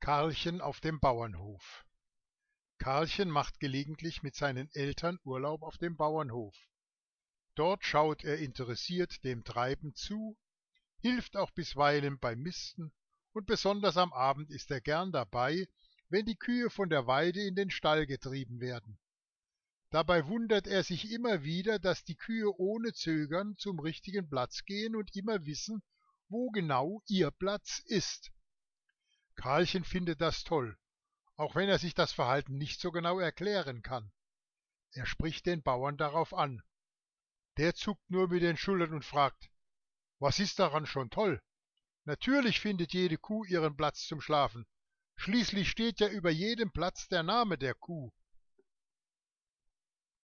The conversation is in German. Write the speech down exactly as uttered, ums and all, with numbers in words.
Karlchen auf dem Bauernhof. Karlchen macht gelegentlich mit seinen Eltern Urlaub auf dem Bauernhof. Dort schaut er interessiert dem Treiben zu, hilft auch bisweilen beim Misten und besonders am Abend ist er gern dabei, wenn die Kühe von der Weide in den Stall getrieben werden. Dabei wundert er sich immer wieder, dass die Kühe ohne Zögern zum richtigen Platz gehen und immer wissen, wo genau ihr Platz ist. Karlchen findet das toll, auch wenn er sich das Verhalten nicht so genau erklären kann. Er spricht den Bauern darauf an. Der zuckt nur mit den Schultern und fragt: Was ist daran schon toll? Natürlich findet jede Kuh ihren Platz zum Schlafen. Schließlich steht ja über jedem Platz der Name der Kuh.